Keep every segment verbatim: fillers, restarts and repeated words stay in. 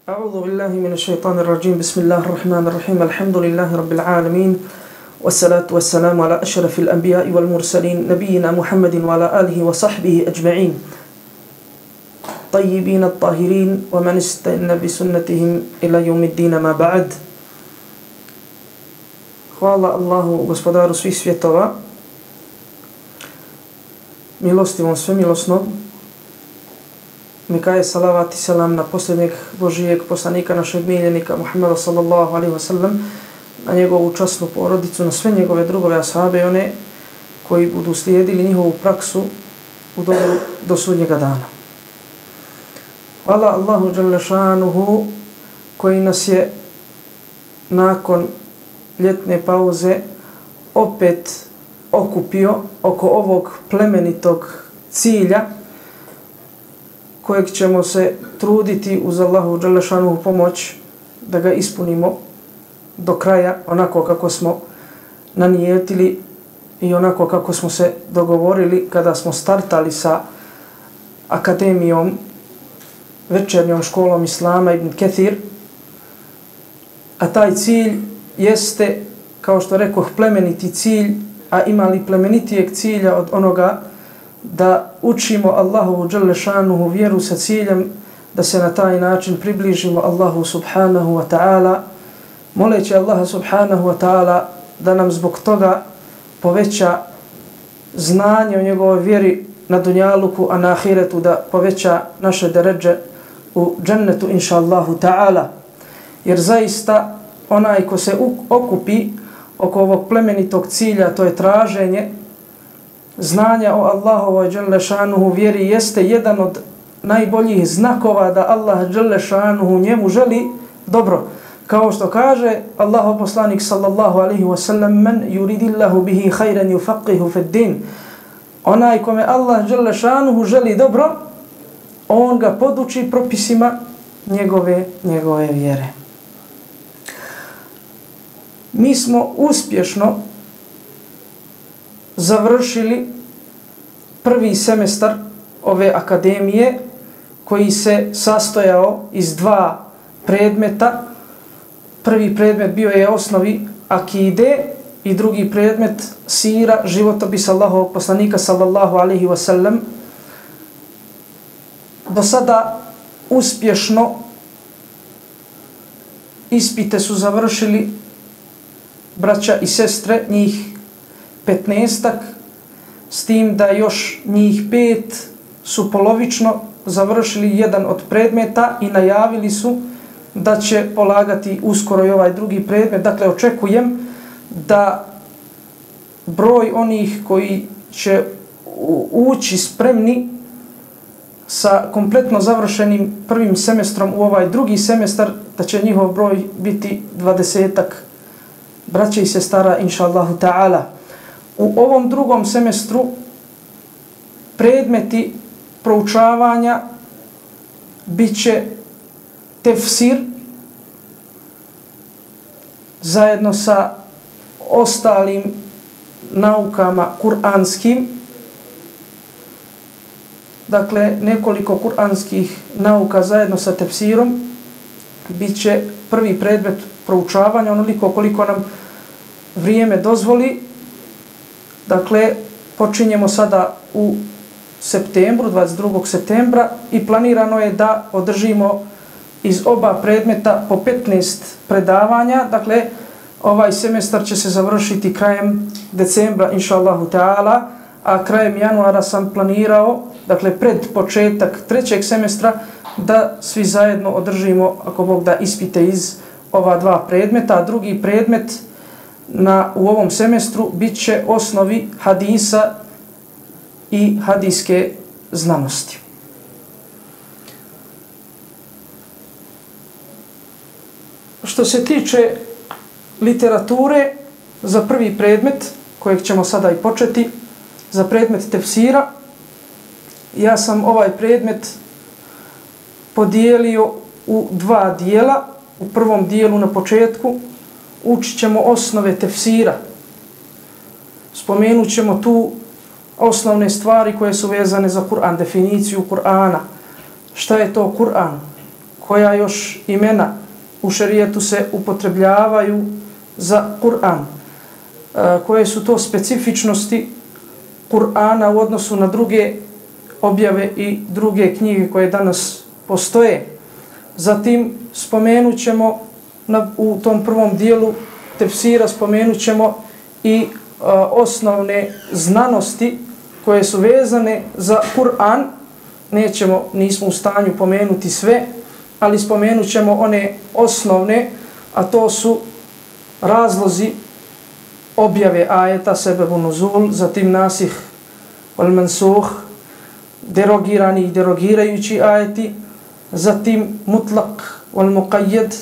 أعوذ بالله من الشيطان الرجيم بسم الله الرحمن الرحيم الحمد لله رب العالمين والصلاة والسلام على أشرف الأنبياء والمرسلين نبينا محمد وعلى آله وصحبه أجمعين طيبين الطاهرين ومن استنى بسنتهم إلى يوم الدين ما بعد. Hvala Allahu, gospodaru svih svjetova, milostivom svemilosnog, neka je salavat i selam na posljednjeg Božijeg poslanika, našeg miljenika Muhammeda sallallahu alaihi wa sallam, na njegovu časnu porodicu, na sve njegove drugove ashabe i one koji budu slijedili njihovu praksu u dobu do sudnjega dana. Hvala Allahu dželle šanuhu koji nas je nakon ljetne pauze opet okupio oko ovog plemenitog cilja kojeg ćemo se truditi uz Allahu dželle šanuhu pomoć da ga ispunimo do kraja onako kako smo nanijetili i onako kako smo se dogovorili kada smo startali sa akademijom, večernjom školom Islama Ibn Kathir. A taj cilj jeste, kao što rekoh, plemeniti cilj, a ima li plemenitijeg cilja od onoga da učimo Allahovu dželle šanuhu vjeru sa ciljem da se na taj način približimo Allahu subhanahu wa ta'ala, moleći Allaha subhanahu wa ta'ala da nam zbog toga poveća znanje o njegovoj vjeri na dunjaluku, a na ahiretu da poveća naše deredže u džennetu inša Allahu ta'ala. Jer zaista onaj ko se okupi oko ovog plemenitog cilja, to je traženje znanja o Allahovoj dželle šanuhu vjeri, jeste jedan od najboljih znakova da Allah dželle šanuhu njemu želi dobro. Kao što kaže Allahov poslanik sallallahu alaihi wa sallam: men yuridillahu bihi khayran yufaqihu fid din. Onaj kome Allah dželle šanuhu želi dobro, on ga poduči propisima njegove, njegove vjere. Mi smo uspješno završili prvi semestar ove akademije koji se sastojao iz dva predmeta. Prvi predmet bio je osnovi akide i drugi predmet sira, životopis Allahovog poslanika sallallahu alaihi wa sallam. Do sada uspješno ispite su završili braća i sestre, njih petnaestak, s tim da još njih pet su polovično završili jedan od predmeta i najavili su da će polagati uskoro i ovaj drugi predmet. Dakle, očekujem da broj onih koji će ući spremni sa kompletno završenim prvim semestrom u ovaj drugi semestar, da će njihov broj biti dvadesetak braće i sestara inša Allahu ta'ala. U ovom drugom semestru predmeti proučavanja bit će tefsir zajedno sa ostalim naukama kuranskim. Dakle, nekoliko kuranskih nauka zajedno sa tefsirom bit će prvi predmet proučavanja, onoliko koliko nam vrijeme dozvoli. Dakle, počinjemo sada u septembru, dvadeset drugog septembra, i planirano je da održimo iz oba predmeta po petnaest predavanja. Dakle, ovaj semestar će se završiti krajem decembra, inša Allahu ta'ala, a krajem januara sam planirao, dakle pred početak trećeg semestra, da svi zajedno održimo, ako Bog da, ispite iz ova dva predmeta. A drugi predmet na, u ovom semestru bit će osnovi hadisa i hadijske znanosti. Što se tiče literature za prvi predmet, kojeg ćemo sada i početi, za predmet tefsira, ja sam ovaj predmet podijelio u dva dijela. U prvom dijelu na početku učit ćemo osnove tefsira. Spomenut ćemo tu osnovne stvari koje su vezane za Kur'an, definiciju Kur'ana. Šta je to Kur'an? koja još imena u šerijetu se upotrebljavaju za Kur'an, koje su to specifičnosti Kur'ana u odnosu na druge objave i druge knjige koje danas postoje. Zatim spomenut ćemo na, u tom prvom dijelu tefsira spomenut ćemo i a, osnovne znanosti koje su vezane za Kur'an. Nećemo, nismo u stanju pomenuti sve, ali spomenut ćemo one osnovne, a to su razlozi objave ajeta, sebebu nuzul, zatim nasih wal mansuh, derogirani i derogirajući ajeti, zatim mutlak wal muqayyad,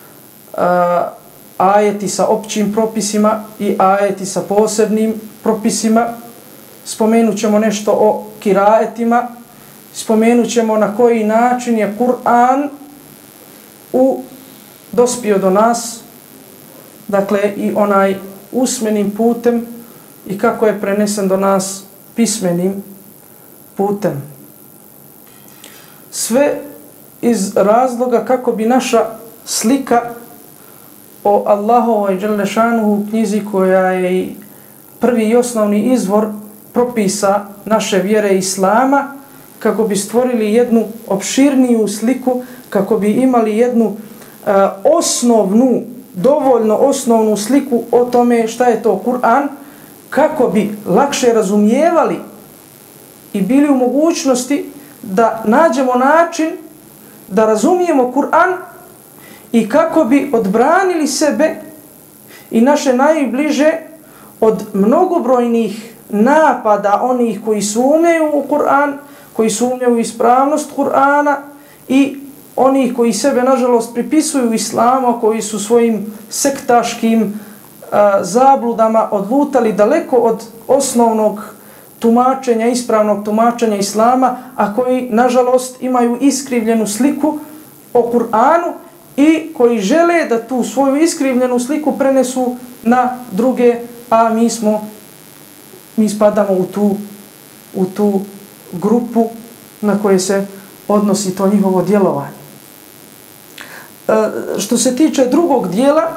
ajeti sa općim propisima i ajeti sa posebnim propisima. Spomenut ćemo nešto o kiraetima, spomenut ćemo na koji način je Kur'an u dospio do nas, dakle i onaj usmenim putem i kako je prenesen do nas pismenim putem. Sve iz razloga kako bi naša slika o Allahovoj dželle šanuhu knjizi, koja je prvi i osnovni izvor propisa naše vjere Islama, kako bi stvorili jednu opširniju sliku, kako bi imali jednu uh, osnovnu, dovoljno osnovnu sliku o tome šta je to Kur'an, kako bi lakše razumijevali i bili u mogućnosti da nađemo način da razumijemo Kur'an i kako bi odbranili sebe i naše najbliže od mnogobrojnih napada onih koji sumnjaju u Kur'an, koji sumnjaju u ispravnost Kur'ana i oni koji sebe nažalost pripisuju islamu, koji su svojim sektaškim a, zabludama odlutali daleko od osnovnog tumačenja, ispravnog tumačenja islama, a koji nažalost imaju iskrivljenu sliku o Kur'anu i koji žele da tu svoju iskrivljenu sliku prenesu na druge, a mi smo mi spadamo u tu u tu grupu na koje se odnosi to njihovo djelovanje. E, što se tiče drugog dijela,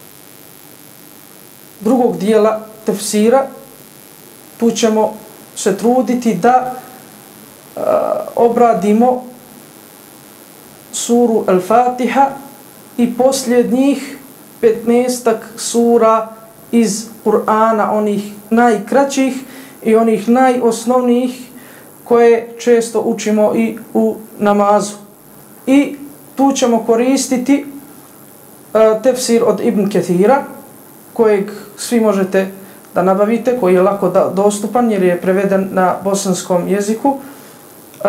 drugog dijela tefsira, tu ćemo se truditi da e, obradimo suru Al-Fatiha i posljednjih petnaestak sura iz Kur'ana, onih najkraćih i onih najosnovnijih koje često učimo i u namazu. I tu ćemo koristiti uh, tefsir od Ibn Kathira, kojeg svi možete da nabavite, koji je lako da, dostupan jer je preveden na bosanskom jeziku. Uh,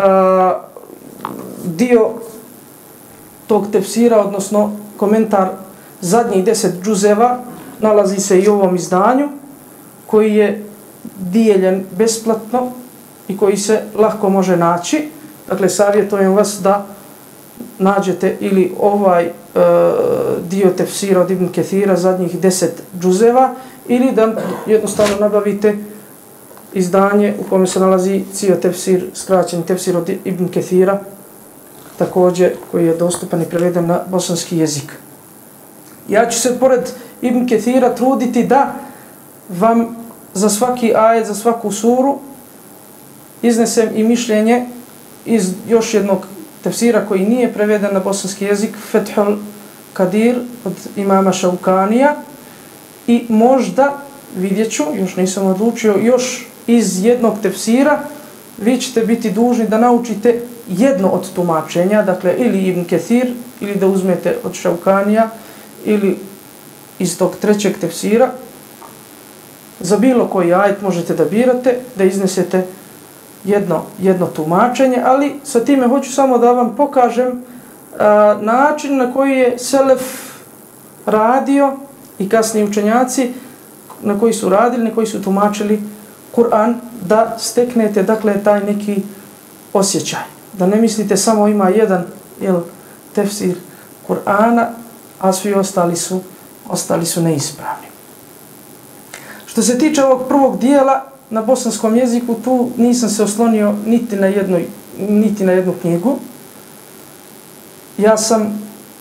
dio tog tefsira, odnosno komentar zadnjih deset džuzeva, nalazi se i u ovom izdanju, koji je dijeljen besplatno i koji se lako može naći. Dakle, savjetujem vas da nađete ili ovaj e, dio tefsira od Ibn Kathira, zadnjih deset džuzeva, ili da jednostavno nabavite izdanje u kome se nalazi cijel tefsir, skraćeni tefsir od Ibn Kathira, također koji je dostupan i preveden na bosanski jezik. Ja ću se pored Ibn Kathira truditi da vam za svaki ajet, za svaku suru iznesem i mišljenje iz još jednog tefsira koji nije preveden na bosanski jezik, Fethul Kadir od imama Šaukanija, i možda, vidjet ću, još nisam odlučio, još iz jednog tefsira vi ćete biti dužni da naučite jedno od tumačenja, dakle ili Ibn Kathir, ili da uzmete od Šaukanija, ili iz tog trećeg tefsira. Za bilo koji ajet možete da birate, da iznesete jedno, jedno tumačenje, ali sa time hoću samo da vam pokažem a, način na koji je selef radio i kasni učenjaci na koji su radili, na koji su tumačili Kur'an, da steknete dakle taj neki osjećaj. Da ne mislite samo ima jedan jel, tefsir Kur'ana, a svi ostali su, ostali su neispravni. Što se tiče ovog prvog dijela na bosanskom jeziku, tu nisam se oslonio niti na jednoj, niti na jednu knjigu. ja sam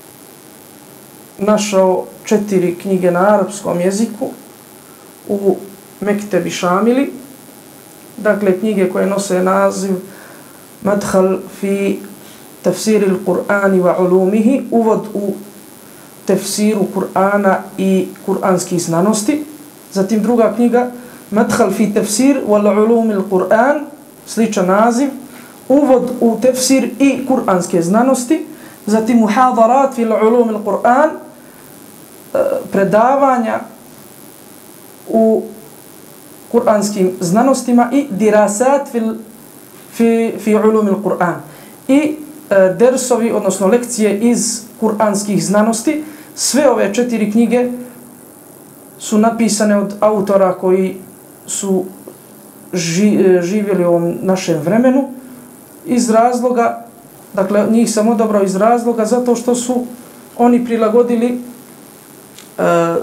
našao četiri knjige na arapskom jeziku u Mektebi Šamili, dakle knjige koje nose naziv Madhal fi tafsiri l-Qur'ani wa ulumihi, uvod u tefsiru Kur'ana i kur'anskih znanosti. Zatim druga knjiga Madhal fi tafsir wal ulumi l-Qur'an, sličan naziv, uvod u tefsir i kur'anske znanosti. Zatim Muhadarat fi ulumi l-Qur'an, predavanja u kur'anskim znanostima i dirasat fi, fi, fi ulumi l-Qur'an. I e, dersovi, odnosno lekcije iz kur'anskih znanosti. Sve ove četiri knjige su napisane od autora koji su ži, živjeli u ovom našem vremenu iz razloga, dakle njih sam odabrao iz razloga zato što su oni prilagodili e,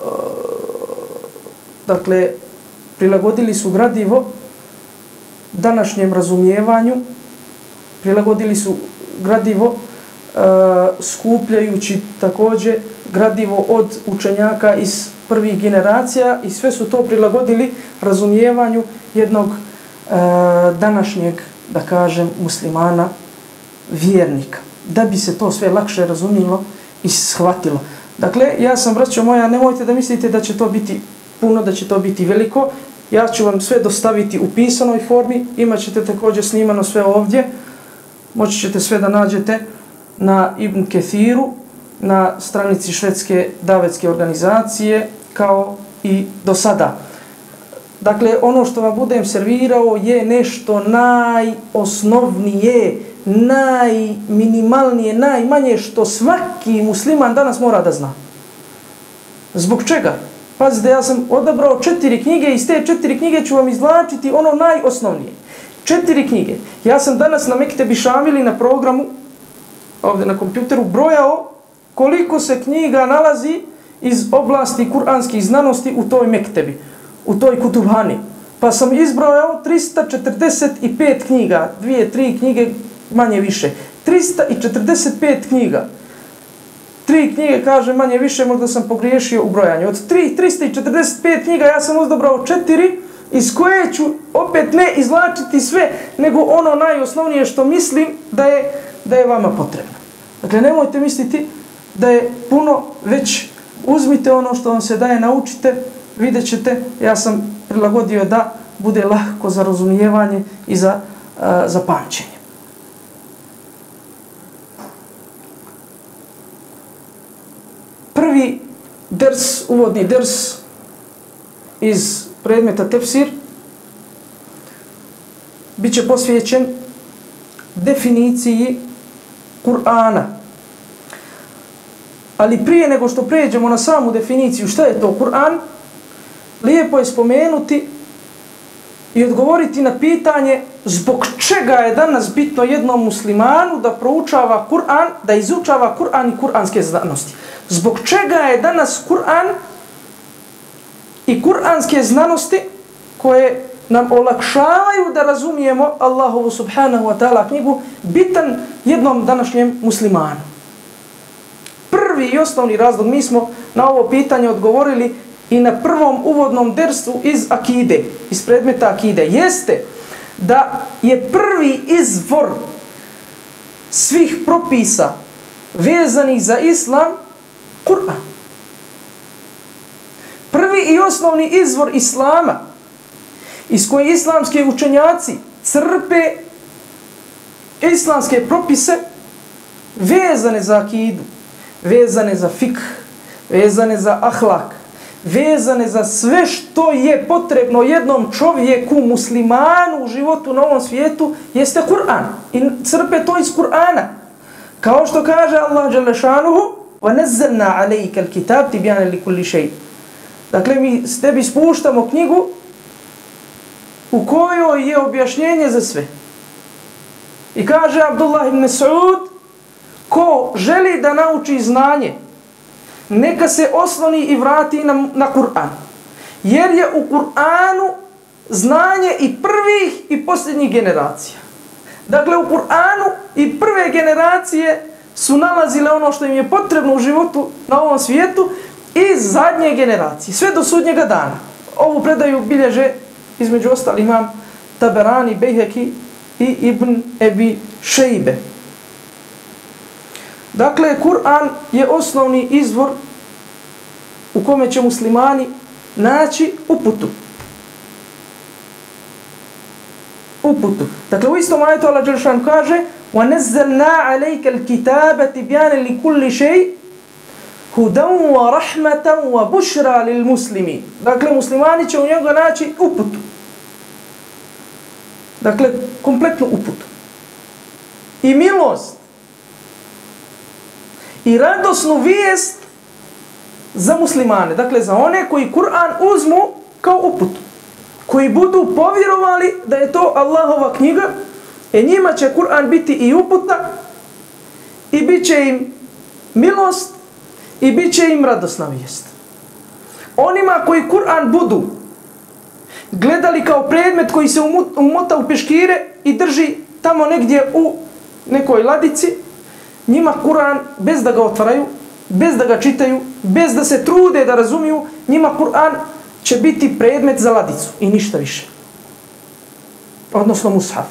dakle prilagodili su gradivo današnjem razumijevanju, prilagodili su gradivo uh, skupljajući također gradivo od učenjaka iz prvih generacija i sve su to prilagodili razumijevanju jednog uh, današnjeg, da kažem, muslimana, vjernika, da bi se to sve lakše razumilo i shvatilo. Dakle, ja sam, braćo moja, nemojte da mislite da će to biti puno, da će to biti veliko. Ja ću vam sve dostaviti u pisanoj formi, imat ćete također snimano sve ovdje, moći ćete sve da nađete na Ibn Kethiru, na stranici švedske davetske organizacije, kao i do sada. Dakle, ono što vam budem servirao je nešto najosnovnije, najminimalnije, najmanje što svaki musliman danas mora da zna. Zbog čega? Pazite, ja sam odabrao četiri knjige i iz te četiri knjige ću vam izvlačiti ono najosnovnije. Četiri knjige. Ja sam danas na Mektebi Šamili na programu, ovdje na kompjuteru, brojao koliko se knjiga nalazi iz oblasti kuranskih znanosti u toj Mektebi, u toj Kutubhani. Pa sam izbrojao trista četrdeset pet knjiga, dvije, tri knjige manje više. trista četrdeset pet knjiga. Tri knjige, kaže, manje više, možda sam pogriješio u brojanju. Od tri, trista četrdeset pet knjiga ja sam odabrao četiri, iz koje ću opet ne izvlačiti sve, nego ono najosnovnije što mislim da je, da je vama potrebno. Dakle, nemojte misliti da je puno, već uzmite ono što vam se daje, naučite, vidjet ćete, ja sam prilagodio da bude lahko za razumijevanje i za, uh, za pamćenje. Prvi ders, uvodni ders iz predmeta tefsir bit će posvećen definiciji Kur'ana. Ali prije nego što pređemo na samu definiciju šta je to Kur'an, lijepo je spomenuti i odgovoriti na pitanje zbog čega je danas bitno jednom muslimanu da proučava Kur'an, da izučava Kur'an i kur'anske znanosti. Zbog čega je danas Kur'an i kur'anske znanosti koje nam olakšavaju da razumijemo Allahovu subhanahu wa ta'ala knjigu bitan jednom današnjem muslimanu. Prvi i osnovni razlog, mi smo na ovo pitanje odgovorili i na prvom uvodnom dersu iz akide, iz predmeta akide, jeste da je prvi izvor svih propisa vezanih za islam Kur'an. Prvi i osnovni izvor islama iz koje islamski učenjaci crpe islamske propise vezane za akidu, vezane za fikh, vezane za ahlak, vezane za sve što je potrebno jednom čovjeku, muslimanu u životu na ovom svijetu, jeste Kur'an. I crpe to iz Kur'ana. Kao što kaže Allah dželle šanuhu: وَنَزَّلْنَا عَلَيْكَ الْكِتَابِ تِبْيَانًا لِكُلِّ شَيْءٍ. Dakle, mi s tebi spuštamo knjigu u kojoj je objašnjenje za sve. I kaže Abdullah ibn Mas'ud: ko želi da nauči znanje, neka se osloni i vrati na, na Kur'an. Jer je u Kur'anu znanje i prvih i posljednjih generacija. Dakle, u Kur'anu i prve generacije su nalazile ono što im je potrebno u životu na ovom svijetu iz zadnje generacije, sve do sudnjega dana. Ovu predaju bilježe, između ostalih, imam Taberani, Bejheki i Ibn Ebi Šejbe. Dakle, Kur'an je osnovni izvor u kome će muslimani naći uputu. Uputu. Dakle, u istom ajetu Allah Đelšan kaže وَنَزَّلْنَا عَلَيْكَ الْكِتَابَ تِبْيَانًا لِكُلِّ شَيْءٍ هُدًى وَرَحْمَةً وَبُشْرًا لِلْمُسْلِمِينَ. Dakle, muslimani će u njega naći uputu. Dakle, kompletnu uputu. I milost. I radosnu vijest za muslimane. Dakle, za one koji Kur'an uzmu kao uputu. Koji budu povjerovali da je to Allahova knjiga, e njima će Kur'an biti i uputa, i bit će im milost, i bit će im radosna vijest. Onima koji Kur'an budu gledali kao predmet koji se umota u peškire i drži tamo negdje u nekoj ladici, njima Kur'an, bez da ga otvaraju, bez da ga čitaju, bez da se trude da razumiju, njima Kur'an će biti predmet za ladicu i ništa više. Odnosno mushaf.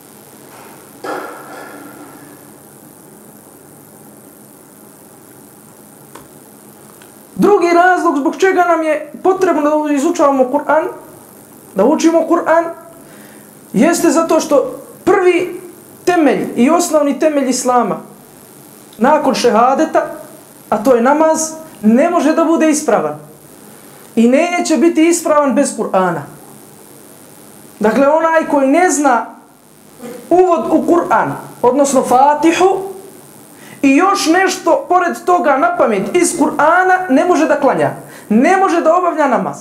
Drugi razlog zbog čega nam je potrebno da izučavamo Kur'an, da učimo Kur'an, jeste zato što prvi temelj i osnovni temelj Islama nakon šehadeta, a to je namaz, ne može da bude ispravan. I neće biti ispravan bez Kur'ana. Dakle, onaj koji ne zna uvod u Kur'an, odnosno Fatihu, i još nešto pored toga na pamet iz Kur'ana, ne može da klanja. Ne može da obavlja namaz.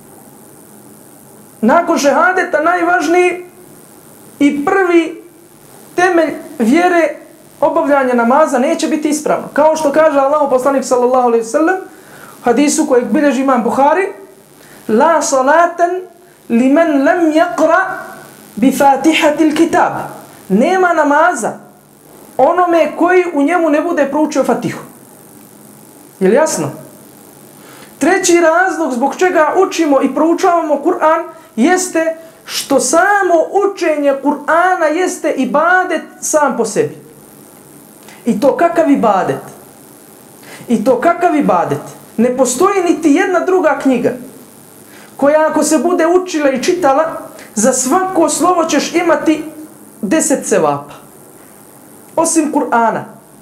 Nakon šehadeta najvažniji i prvi temelj vjere obavljanja namaza neće biti ispravno. Kao što kaže Allahu poslanik sallallahu alejhi ve sellem hadisu kojeg bilježi imam Buhari, la salatan liman lam yaqra bi fatihatil kitab. Nema namaza onome koji u njemu ne bude proučio Fatihu. Je li jasno? Treći razlog zbog čega učimo i proučavamo Kur'an jeste što samo učenje Kur'ana jeste ibadet sam po sebi. I to kakav ibadet? I to kakav ibadet? Ne postoji niti jedna druga knjiga koja ako se bude učila i čitala, za svako slovo ćeš imati deset sevapa. Osim Kur'ana.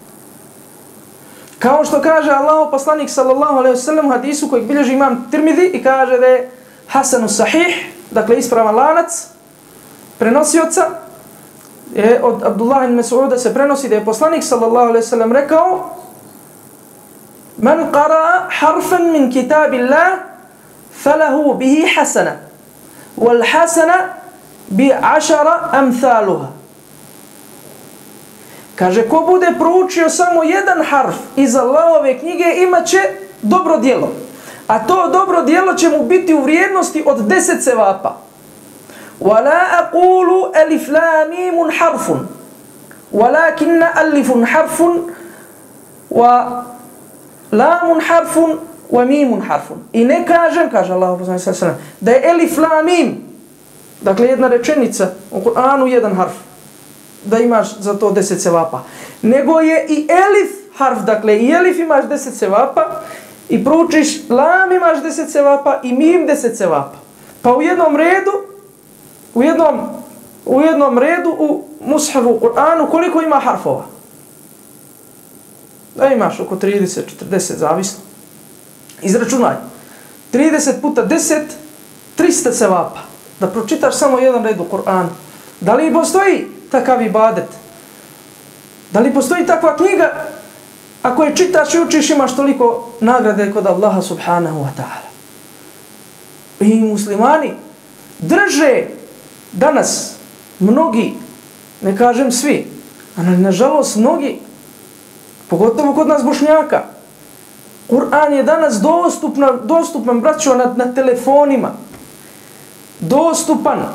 Kao što kaže Allahu poslanik sallallahu alejhi ve sellem u hadisu kojeg bilježi imam Tirmidhi i kaže da je Hasanu sahih, dakle ispravan lanac prenosioca, je od Abdullah ibn Mas'uda se prenosi da je poslanik sallallahu alejhi ve sellem rekao: "Man qara'a harfan min kitabillah falahu bihi hasana wal hasana bi ashara amthaluha." Kaže, ko bude proučio samo jedan harf iz Allahove knjige, imaće dobro djelo. A to dobro djelo će mu biti u vrijednosti od deset sevapa. وَلَا أَقُولُ أَلِفْ لَا مِيمٌ حَرْفٌ وَلَكِنَّ أَلِفٌ حَرْفٌ وَلَامٌ حَرْفٌ وَمِيمٌ حَرْفٌ. I ne kažem, kaže Allah, da je elif la mim, dakle jedna rečenica u Kur'anu, jedan harf, da imaš za to deset sevapa. Nego je i elif harf, dakle i elif imaš deset sevapa, i proučiš lam imaš deset sevapa i mim deset sevapa. Pa u jednom redu, u jednom, u jednom redu u mushafu u Kur'anu koliko ima harfova? Da imaš oko trideset četrdeset, zavisno. Izračunaj. trideset puta deset, trista sevapa. Da pročitaš samo jedan red u Kur'anu. Da li postoji takav ibadet? Da li postoji takva knjiga? Ako je čitaš i učiš, imaš toliko nagrade kod Allaha subhanahu wa ta'ala. I muslimani drže danas mnogi, ne kažem svi, a nažalost mnogi, pogotovo kod nas Bošnjaka, Kur'an je danas dostupan, dostupan braćo, na, na telefonima. Dostupan.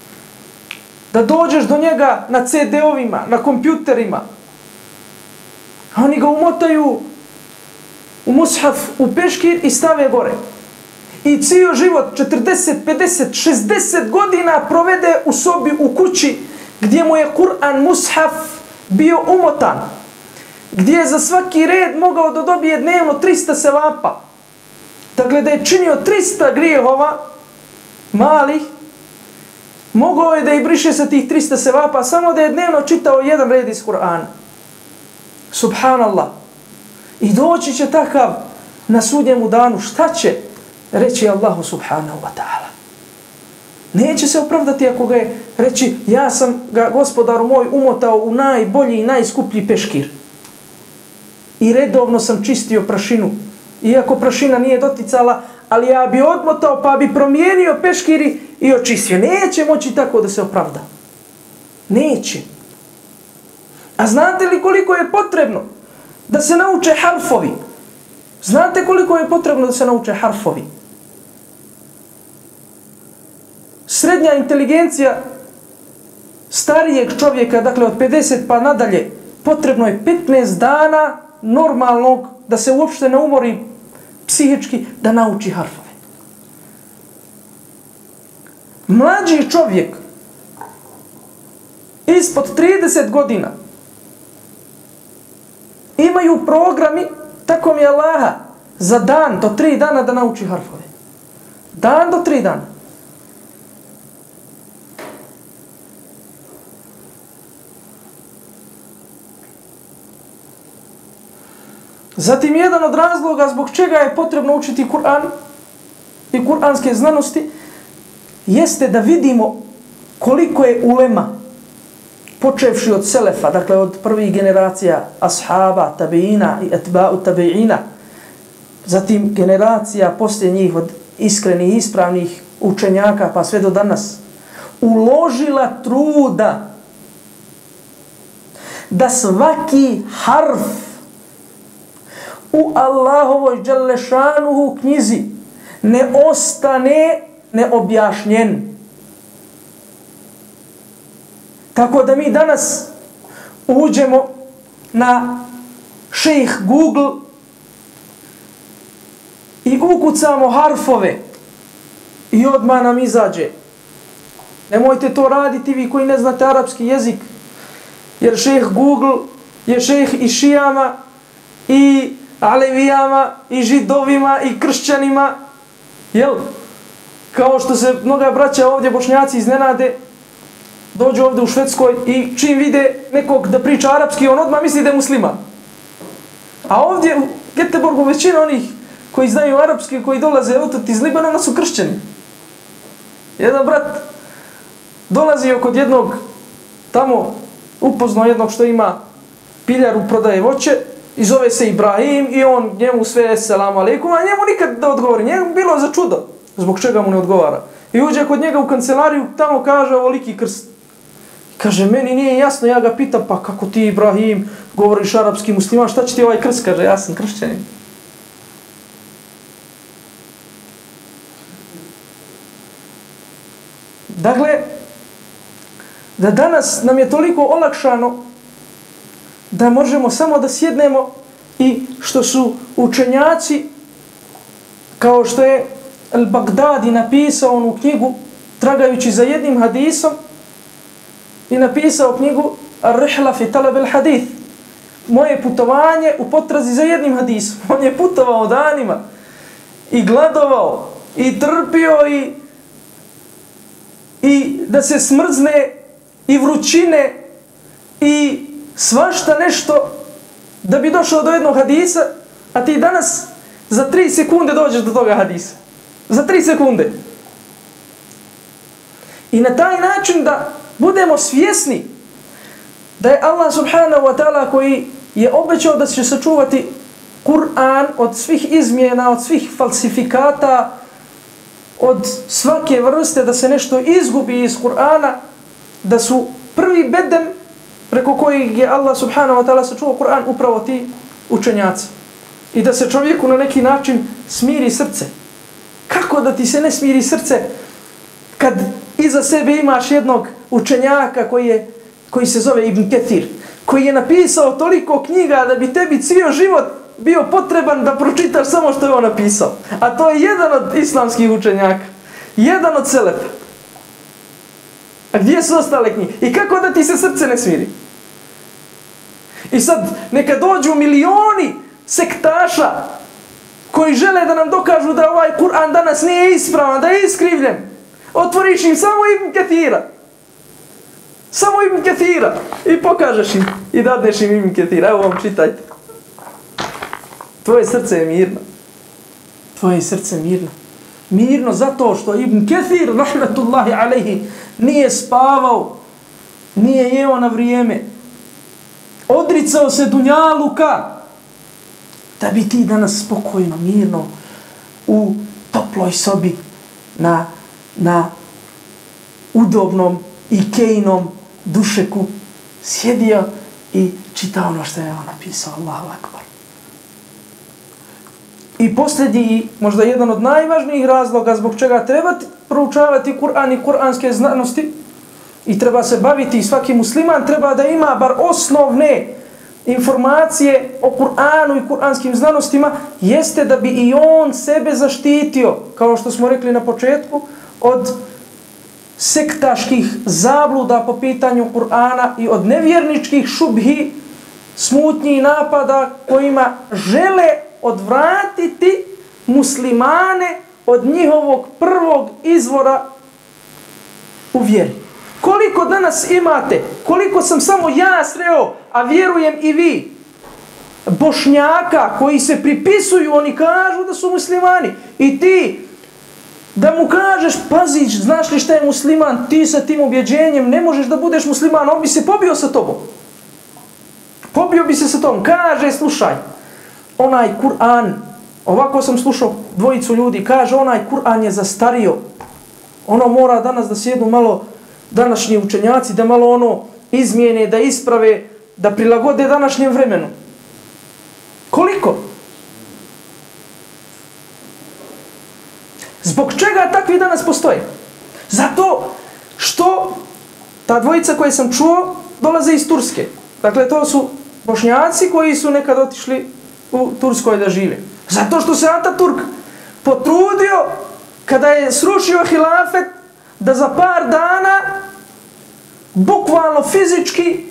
Da dođeš do njega na ce de ovima, na kompjuterima. Oni ga umotaju u mushaf, u peškir i stave gore. I cijel život, četrdeset, pedeset, šezdeset godina provede u sobi, u kući, gdje mu je Kur'an mushaf bio umotan. Gdje je za svaki red mogao da dobije dnevno trista sevapa. Dakle, da je činio trista grijehova malih, mogao je da ih briše sa tih trista sevapa, samo da je dnevno čitao jedan red iz Kur'ana. Subhanallah. I doći će takav na sudnjemu danu, šta će reći Allahu subhanahu wa ta'ala? Neće se opravdati ako ga je reći, ja sam ga, gospodaru moj, umotao u najbolji i najskuplji peškir. I redovno sam čistio prašinu. Iako prašina nije doticala, ali ja bi odmotao pa bi promijenio peškiri i očistio. Neće moći tako da se opravda. Neće. A znate li koliko je potrebno da se nauče harfovi? Znate koliko je potrebno da se nauče harfovi? Srednja inteligencija starijeg čovjeka, dakle od pedeset pa nadalje, potrebno je petnaest dana normalnog, da se uopšte ne umori psihički, da nauči harfove. Mlađi čovjek ispod trideset godina imaju programi, tako mi je Allaha, za dan do tri dana da nauči harfove. Dan do tri dana. Zatim, jedan od razloga zbog čega je potrebno učiti Kur'an i kur'anske znanosti jeste da vidimo koliko je ulema, počevši od selefa, dakle od prvih generacija ashaba, tabeina i etba'u tabeina, zatim generacija poslije njih od iskrenih, ispravnih učenjaka pa sve do danas, uložila truda da svaki harf u Allahovoj dželešanuhu knjizi ne ostane neobjašnjen. Tako da mi danas uđemo na šejh Google i ukucamo harfove i odmah nam izađe. Nemojte to raditi vi koji ne znate arapski jezik, jer šejh Google je šejh i šijama i alevijama i židovima i kršćanima, jel? Kao što se mnoga braća ovdje bošnjaci iznenade, dođu ovdje u Švedskoj i čim vide nekog da priča arapski, on odmah misli da je musliman. A ovdje u Göteborgu većina onih koji znaju arapski, koji dolaze otud iz Libanona su kršćani. Jedan brat dolazio kod jednog tamo, upoznao jednog što ima piljaru, prodaje voće, i zove se Ibrahim i on njemu sve selamu alejkum, a njemu nikad da odgovori. Njemu bilo za čudo zbog čega mu ne odgovara. I uđe kod njega u kancelariju, tamo kaže ovoliki krst. Kaže, meni nije jasno, ja ga pitam, pa kako ti Ibrahim govoriš arapski musliman, šta će ti ovaj krst? Kaže, ja sam kršćanin. Dakle, da danas nam je toliko olakšano da možemo samo da sjednemo i što su učenjaci, kao što je Al-Baghdadi napisao onu knjigu tragajući za jednim hadisom i napisao knjigu Ar-Rihla fi talab al-hadith, moje putovanje u potrazi za jednim hadisom. On je putovao danima i gladovao i trpio i, i da se smrzne i vrućine i svašta nešto da bi došao do jednog hadisa, a ti danas za tri sekunde dođeš do toga hadisa. Za tri sekunde. I na taj način da budemo svjesni da je Allah subhanahu wa ta'ala koji je obećao da će sačuvati Kur'an od svih izmjena, od svih falsifikata, od svake vrste da se nešto izgubi iz Kur'ana, da su prvi bedem preko kojeg je Allah subhanahu wa ta'ala sačuvao Kur'an upravo ti učenjaci. I da se čovjeku na neki način smiri srce. Kako da ti se ne smiri srce kad iza sebe imaš jednog učenjaka koji, je, koji se zove Ibn Kathir, koji je napisao toliko knjiga da bi tebi cijel život bio potreban da pročitaš samo što je on napisao. A to je jedan od islamskih učenjaka. Jedan od selefa. A gdje su ostale knjige? I kako da ti se srce ne smiri? I sad, neka dođu milioni sektaša koji žele da nam dokažu da ovaj Kur'an danas nije ispravan, da je iskrivljen. Otvoriš im samo Ibn Kathira. Samo Ibn Kathira. I pokažeš im. I dadneš im Ibn Kathira. Evo vam, čitajte. Tvoje srce je mirno. Tvoje srce je mirno. Mirno zato što Ibn Kathir, rahmetullahi alejhi, nije spavao, nije jeo na vrijeme, odricao se dunjaluka, da bi ti danas spokojno, mirno, u toploj sobi, na, na udobnom Ikejnom dušeku sjedio i čitao ono što je on napisao. Allahu akbar. I posljednji, možda jedan od najvažnijih razloga zbog čega treba proučavati Kur'an i kur'anske znanosti i treba se baviti, svaki musliman treba da ima bar osnovne informacije o Kur'anu i kur'anskim znanostima, jeste da bi i on sebe zaštitio, kao što smo rekli na početku, od sektaških zabluda po pitanju Kur'ana i od nevjerničkih šubhi, smutnji i napada kojima žele odvratiti muslimane od njihovog prvog izvora u vjeri. Koliko danas imate, koliko sam samo ja sreo, a vjerujem i vi, Bošnjaka koji se pripisuju, oni kažu da su muslimani. I ti da mu kažeš, pazi, znaš li šta je musliman, ti sa tim ubjeđenjem ne možeš da budeš musliman, on bi se pobio sa tobom. Pobio bi se sa tobom. Kaže, slušaj, onaj Kur'an, ovako sam slušao dvojicu ljudi, kaže, onaj Kur'an je zastario. Ono mora danas da sjednu malo današnji učenjaci, da malo ono izmijene, da isprave, da prilagode današnjem vremenu. Koliko? Zbog čega takvi danas postoje? Zato što ta dvojica koje sam čuo dolaze iz Turske. Dakle, to su Bošnjaci koji su nekad otišli u Turskoj da žive. Zato što se Ataturk potrudio kada je srušio hilafet da za par dana bukvalno fizički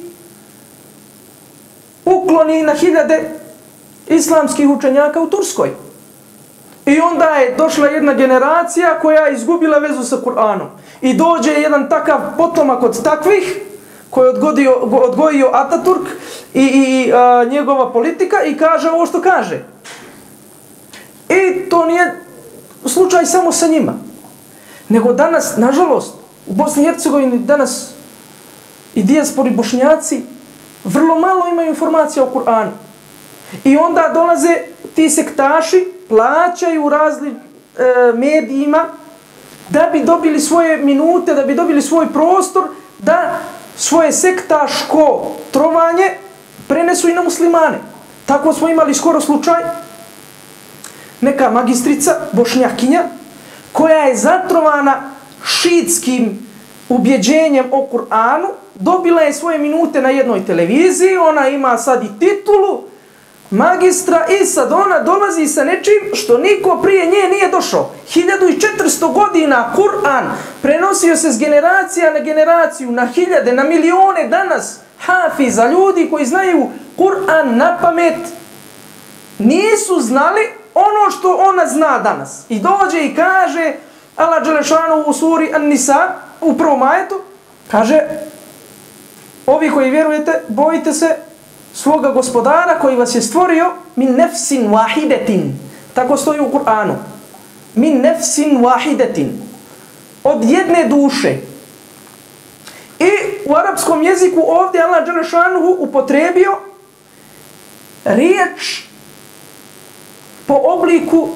ukloni na hiljade islamskih učenjaka u Turskoj. I onda je došla jedna generacija koja je izgubila vezu sa Kur'anom. I dođe jedan takav potomak od takvih koji je odgodio, odgojio Ataturk i, i a, njegova politika i kaže ovo što kaže. I to nije slučaj samo sa njima. Nego danas, nažalost, u Bosni i Hercegovini danas i dijaspori Bošnjaci vrlo malo imaju informacija o Kur'anu. I onda dolaze ti sektaši, plaćaju razli e, medijima da bi dobili svoje minute, da bi dobili svoj prostor, da svoje sektaško trovanje prenesu i na muslimane. Tako smo imali skoro slučaj, neka magistrica, Bošnjakinja, koja je zatrovana šiitskim ubjeđenjem o Kur'anu, dobila je svoje minute na jednoj televiziji, ona ima sad i titulu magistra i sad ona dolazi sa nečim što niko prije nje nije došao. hiljadu četiristo godina Kur'an prenosio se s generacija na generaciju, na hiljade, na milione danas hafiza, ljudi koji znaju Kur'an na pamet, nisu znali ono što ona zna danas. I dođe i kaže Allah Đelešanu u suri An-Nisa, u prvom ajetu, kaže, ovi koji vjerujete, bojite se svoga gospodara koji vas je stvorio min nefsin wahidetin. Tako stoji u Kur'anu. Min nefsin wahidetin. Od jedne duše. I u arapskom jeziku ovdje Allah Đelešanu upotrebio riječ po obliku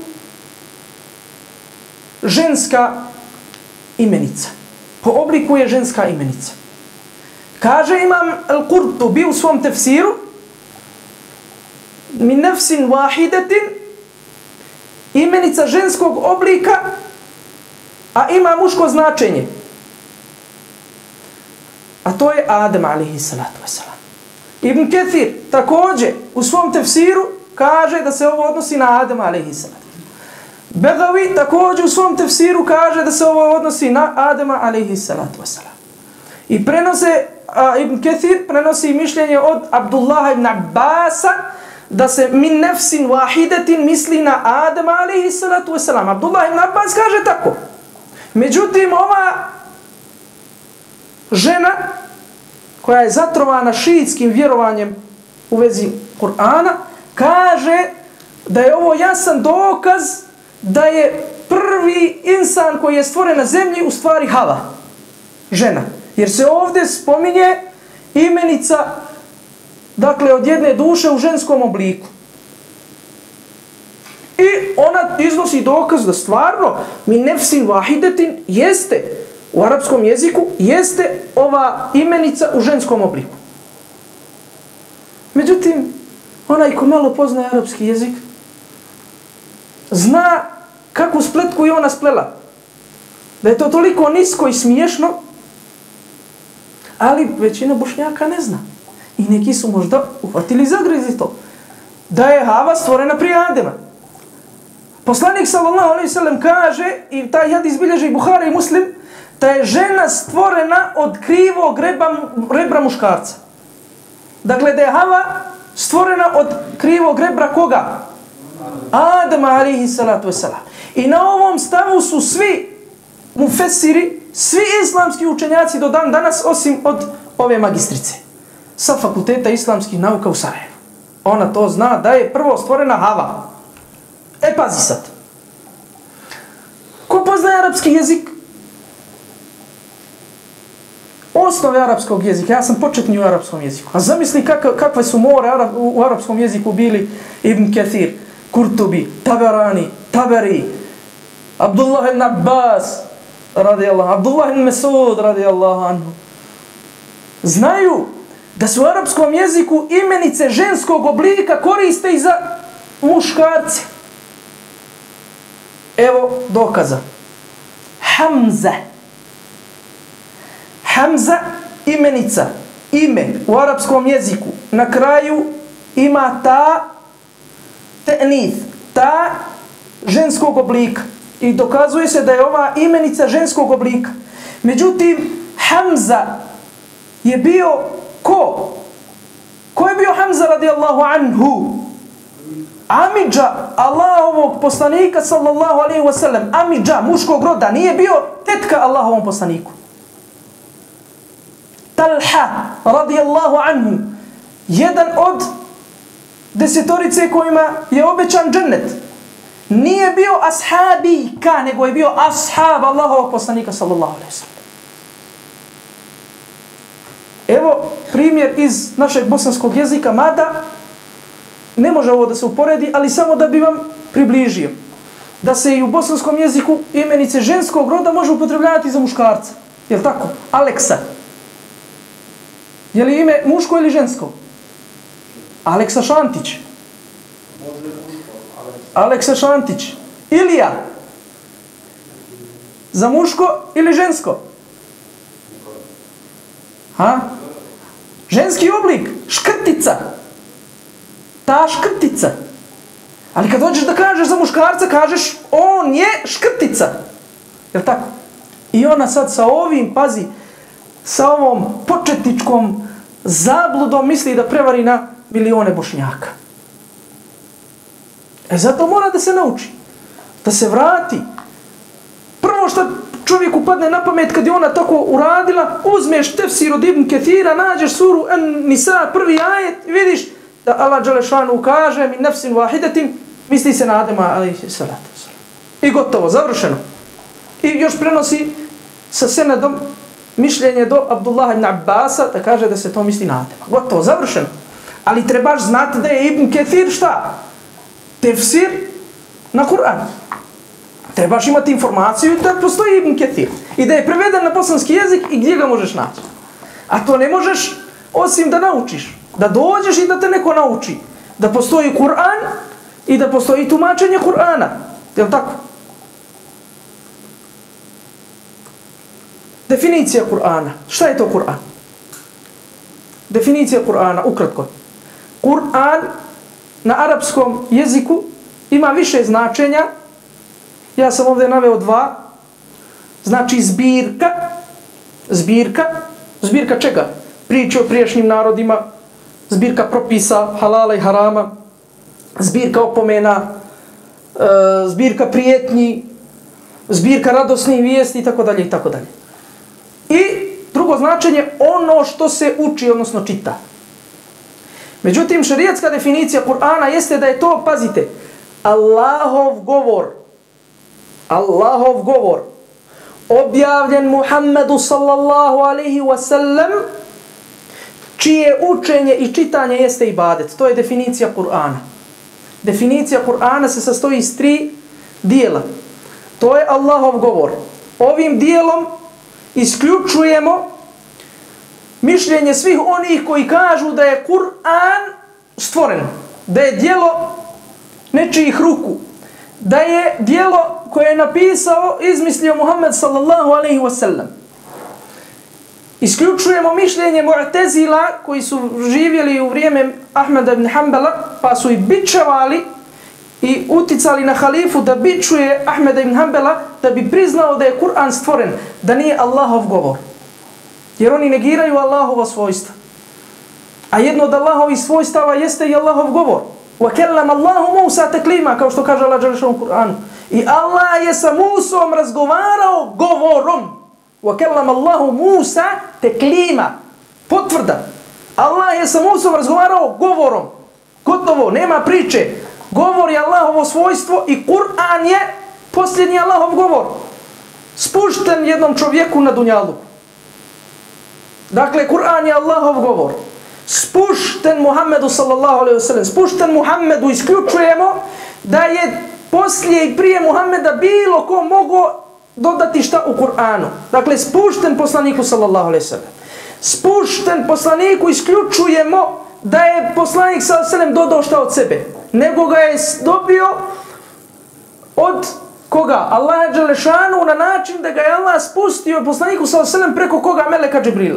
ženska imenica. Po obliku je ženska imenica. Kaže imam Al-Qurtubi u svom tefsiru, min nefsin wahidetin, imenica ženskog oblika, a ima muško značenje. A to je Adem alaihi salatu wasalam. Ibn Kathir također u svom tefsiru kaže da se ovo odnosi na Adema alejhissalam. Begavi također u svom tefsiru kaže da se ovo odnosi na Adema alejhissalatu vesselam. I prenose, a, Ibn Kathir prenosi mišljenje od Abdullaha ibn Abbasa da se min nefsin wahidatin misli na Adema alejhissalatu vesselam. Abdullah ibn Abbas kaže tako. Međutim, ova žena koja je zatrovana šiitskim vjerovanjem u vezi Kur'ana kaže da je ovo jasan dokaz da je prvi insan koji je stvoren na zemlji u stvari Hava, žena. Jer se ovdje spominje imenica, dakle, od jedne duše u ženskom obliku. I ona iznosi dokaz da stvarno min nefsin wahidatin jeste u arapskom jeziku, jeste ova imenica u ženskom obliku. Međutim, onaj ko malo poznaje arapski jezik, zna kakvu spletku je ona splela. Da je to toliko nisko i smiješno, ali većina Bošnjaka ne zna. I neki su možda uhvatili zagrizi to. Da je Hava stvorena prije Adema. Poslanik sallallahu alejhi ve sellem kaže, i taj hadis bilježi Buhari i Muslim, da je žena stvorena od krivog rebra, rebra muškarca. Dakle, da je Hava stvorena od krivog rebra koga? Adama alejhissalatu vesselam. I na ovom stavu su svi mufesiri, svi islamski učenjaci do dan danas, osim od ove magistrice sa Fakulteta islamskih nauka u Sarajevu. Ona to zna da je prvo stvorena Hava. E, pazi sad. Ko poznaje arapski jezik? Osnove arapskog jezika. Ja sam početni u arapskom jeziku. A zamisli kak, kakve su more u, u arapskom jeziku bili Ibn Kathir, Kurtubi, Tabarani, Tabari, Abdullah ibn Abbas, radijallahu, Abdullah ibn Mesud, radijallahu anhu. Znaju da su u arapskom jeziku imenice ženskog oblika koriste i za muškarce. Evo dokaza. Hamza. Hamza, imenica, ime u arapskom jeziku. Na kraju ima ta te'nith, ta ženskog oblika. I dokazuje se da je ova imenica ženskog oblika. Međutim, Hamza je bio ko? Ko je bio Hamza radijallahu anhu? Amidža Allahovog poslanika sallallahu alaihi wa sallam. Amidža muškog roda. Nije bio tetka Allahovom poslaniku. Talha radijallahu anhu. Jedan od desetorice kojima je obećan džennet. Nije bio ashabika, nego je bio ashab Allahovog poslanika sallallahu alaihi wa sallam. Evo primjer iz našeg bosanskog jezika, mada ne može ovo da se uporedi, ali samo da bi vam približio. Da se i u bosanskom jeziku imenice ženskog roda može upotrebljavati za muškarca. Je li tako? Aleksa. Je li ime muško ili žensko? Aleksa Šantić. Aleksa Šantić. Ilija. Za muško ili žensko? Ha? Ženski oblik. Škrtica. Ta škrtica. Ali kad dođeš da kažeš za muškarca, kažeš on je škrtica. Jel' tako? I ona sad sa ovim, pazi, sa ovom početničkom zabludom misli da prevari na milione Bošnjaka. E zato mora da se nauči. Da se vrati. Prvo što čovjeku padne na pamet kad je ona tako uradila, uzmeš tefsir od Ibn Kathira, nađeš suru An-Nisa, prvi ajet i vidiš da Allah dželešanu kaže min nefsin wahidatin, misli se na Adema alejhi salatu vesselam. I gotovo, završeno. I još prenosi sa senedom mišljenje do Abdullah ibn Abbasa da kaže da se to misli na Adema. Gotovo, završeno. Ali trebaš znati da je Ibn Kathir šta? Tefsir na Kur'an. Trebaš imati informaciju da postoji Ibn Kathir i da je preveden na bosanski jezik i gdje ga možeš naći. A to ne možeš osim da naučiš. Da dođeš i da te neko nauči. Da postoji Kur'an i da postoji tumačenje Kur'ana. Je li tako? Definicija Kur'ana. Šta je to Kur'an? definicija Kur'ana, ukratko. Kur'an na arapskom jeziku ima više značenja. Ja sam ovdje naveo dva. Znači zbirka. Zbirka. Zbirka čega? Priče o prijašnjim narodima. Zbirka propisa halala i harama. Zbirka opomena. E, zbirka prijetnji. Zbirka radosnih vijesti i tako dalje i tako dalje. I drugo značenje, ono što se uči, odnosno čita. Međutim, šerijatska definicija Kur'ana jeste da je to, pazite, Allahov govor. Allahov govor. Objavljen Muhammedu sallallahu alaihi wasallam, čije učenje i čitanje jeste ibadet. To je definicija Kur'ana. Definicija Kur'ana se sastoji iz tri dijela. To je Allahov govor. Ovim dijelom isključujemo mišljenje svih onih koji kažu da je Kur'an stvoren, da je djelo nečijih ruku, da je djelo koje je napisao, izmislio Muhammed sallallahu alaihi wasallam. Isključujemo mišljenje Mu'tezila koji su živjeli u vrijeme Ahmeda ibn Hanbala, pa su i bičevali i uticali na halifu da bičuje Ahmeda ibn Hanbala, da bi priznao da je Kur'an stvoren, da nije Allahov govor. Jer oni negiraju Allahova svojstva. A jedno od Allahovih svojstava jeste i Allahov govor. وَكَلَّمَ اللَّهُ مُوسَى تَكْلِيمًا, kao što kaže Allah dželešanu u Kur'anu. I Allah je sa Musom razgovarao govorom. وَكَلَّمَ اللَّهُ مُوسَى تَكْلِيمًا. Potvrda. Allah je sa Musom razgovarao govorom. Gotovo, nema priče. Govor je Allahovo svojstvo i Kur'an je posljednji Allahov govor. Spušten jednom čovjeku na dunjalu. Dakle, Kur'an je Allahov govor. Spušten Muhammedu sallallahu alaihi wasallam. Spušten Muhammedu isključujemo da je poslije i prije Muhammeda bilo ko mogao dodati šta u Kur'anu. Dakle, spušten poslaniku sallallahu alaihi wasallam. Spušten poslaniku isključujemo da je poslanik sallallahu alaihi wasallam dodao šta od sebe. Nego ga je dobio od koga? Allaha dželešanu, na način da ga je Allah spustio poslaniku sallallahu alejhi ve sellem preko koga? Meleka Džibrila.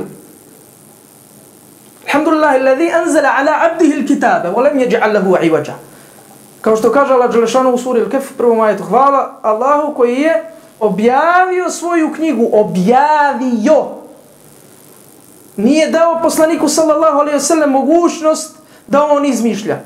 Alhamdulillahi alladhi anzala ala abdihi al-kitaba wa lam yaj'al lahu 'iwaja. Kao što kaže Allah dželešanu u suri Al-Kahf, prvom ajetu, hvala Allahu koji je objavio svoju knjigu, objavio. Nije dao poslaniku sallallahu alejhi ve sellem mogućnost da on izmišlja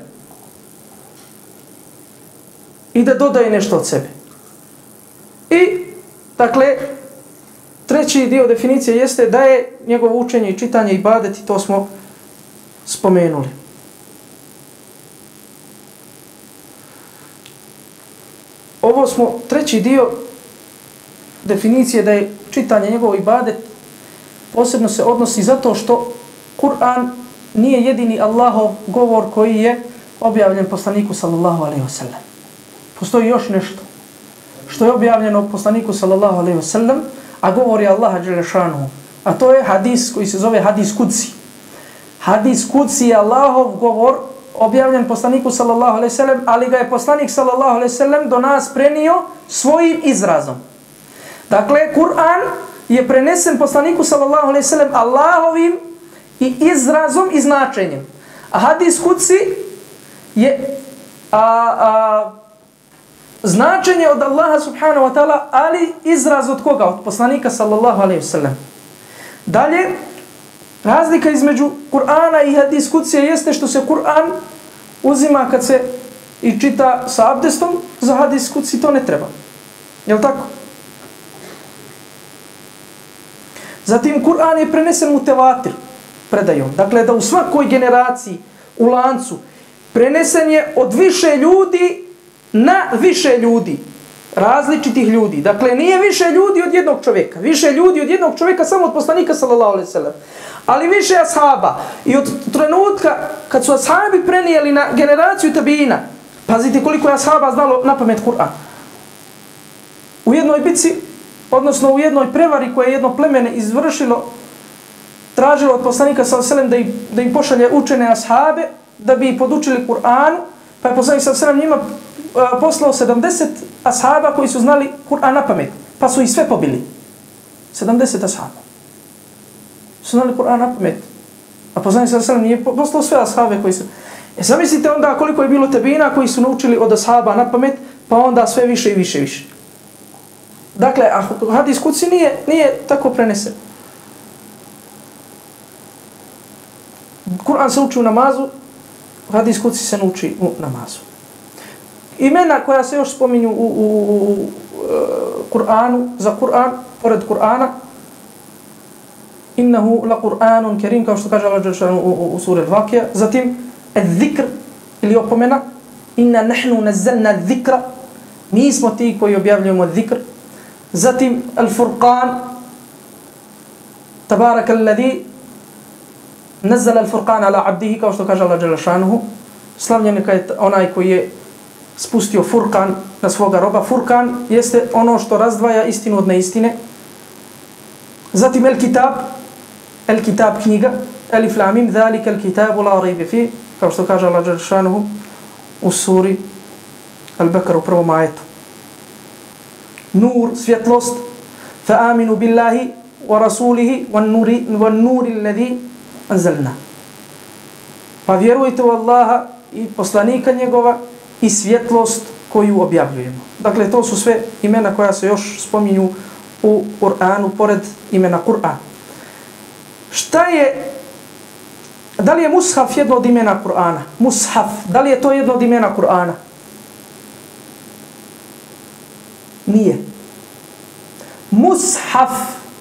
i da dodaje nešto od sebe. I, dakle, treći dio definicije jeste da je njegovo učenje i čitanje ibadet, i to smo spomenuli. Ovo smo, treći dio definicije da je čitanje njegovo ibadet, posebno se odnosi zato što Kur'an nije jedini Allahov govor koji je objavljen poslaniku sallallahu alejhi ve sellem. Postoji još nešto što je objavljeno poslaniku sallallahu alejhi ve sellem, a govori Allaha dželešanu. A to je hadis koji se zove hadis Kudsi. Hadis Kudsi je Allahov govor objavljen poslaniku sallallahu alejhi ve sellem, ali ga je poslanik sallallahu alejhi ve sellem do nas prenio svojim izrazom. Dakle, Kur'an je prenesen poslaniku sallallahu alejhi ve sellem Allahovim i izrazom i značenjem. A hadis Kudsi je a, a, značenje od Allaha subhanahu wa ta'ala, ali izraz od koga? Od poslanika sallallahu alejhi ve sellem. Dalje, razlika između Kur'ana i hadis Kudsija jeste što se Kur'an uzima kad se i čita sa abdestom, za hadis Kudsi to ne treba. Je li tako? Zatim, Kur'an je prenesen mutevatir predajom. Dakle, da u svakoj generaciji, u lancu, prenesen je od više ljudi na više ljudi, različitih ljudi. Dakle, nije više ljudi od jednog čovjeka. Više ljudi od jednog čovjeka samo od poslanika sallallahu alejhi ve sellem. Ali više ashaba. I od trenutka kad su ashabi prenijeli na generaciju tabiina, pazite koliko je ashaba znalo na pamet Kur'an. U jednoj bitci, odnosno u jednoj prevari koje je jedno plemene izvršilo, tražilo od poslanika sallallahu alejhi ve sellem da im, da im pošalje učene ashabe da bi podučili Kur'anu, pa je poslanik sallallahu alejhi ve sellem njima poslao sedamdeset ashaba koji su znali Kur'an na pamet, pa su ih sve pobili. sedamdeset ashaba su znali Kur'an na pamet. A poslanik sallallahu alejhi ve sellem nije poslao sve ashabe koji su... E zamislite onda koliko je bilo tebina koji su naučili od ashaba na pamet, pa onda sve više i više i više. Dakle, a hadis kuci nije, nije tako prenesen. Kur'an se uči u namazu, hadis kuci se uči u namazu. Imena koja se još spominju u, u, u, u Kur'anu, za Kur'an, pored Kur'ana, innahu la Kur'anun kerim, kao što kaže Allah u, u, u suri Al-Vakija. Zatim, al-zikr, ili opomena, inna nahnu nazzalna zikra, mi smo ti koji objavljujemo zikr. Zatim, al-Furqan, tabaraka alladhi nazzala al-Furqan ala abdihi, kao što kaže Allah dželle šanuhu, slavljen je onaj koji je spustio Furqan na svoga roba. Furqan jeste ono što razdvaja istinu od neistine. Zatim el-Kitab, el-Kitab knjiga, Alif Lam Mim, zalika el-Kitabu la rayba fi, kao što kaže Allah dželle šanuhu u suri Al-Bakara u prvom ajetu. Nur, svjetlost, fa aminu billahi wa rasulihi wa nuri wa nuri alladhi anzalna. Pa vjerujte u Allaha i poslanika njegova i svjetlost koju objavljujemo. Dakle, to su sve imena koja se još spominju u Kur'anu pored imena Kur'an. Šta je, da li je mushaf jedno od imena Kur'ana? Mushaf, da li je to jedno od imena Kur'ana? Nije. Mushaf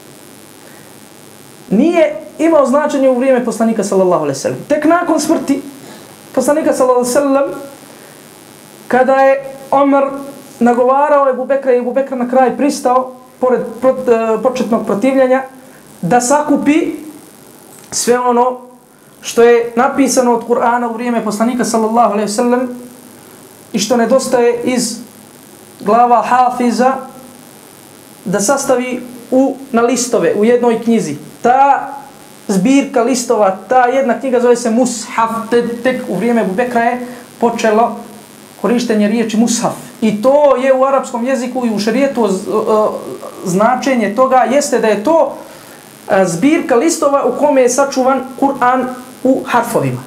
nije imao značenje u vrijeme poslanika sallallahu alejhi ve sellem. Tek nakon smrti poslanika sallallahu alejhi ve sellem, kada je Omer nagovarao Ebu Bekra i Ebu Bekra na kraj pristao, pored pro, uh, početnog protivljenja, da sakupi sve ono što je napisano od Kur'ana u vrijeme poslanika sallallahu alejhi ve sellem i što nedostaje iz glava hafiza, da sastavi u, na listove u jednoj knjizi. Ta zbirka listova, ta jedna knjiga zove se Mushaf. Tek u vrijeme Ebu Bekra je počelo korištenje riječi mushaf. I to je u arapskom jeziku i u šerijetu značenje toga jeste da je to zbirka listova u kome je sačuvan Kur'an u harfovima.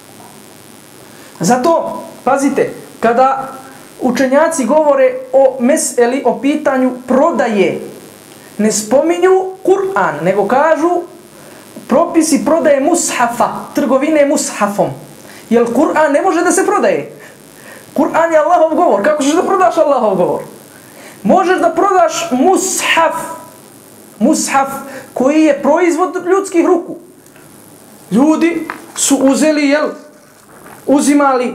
Zato, pazite, kada učenjaci govore o meseli, o pitanju prodaje, ne spominju Kur'an, nego kažu propisi prodaje mushafa, trgovine mushafom. Jer Kur'an ne može da se prodaje. Kur'an je Allahov govor. Kako ćeš da prodaš Allahov govor? Možeš da prodaš mushaf, mushaf koji je proizvod ljudskih ruku. Ljudi su uzeli, jel, uzimali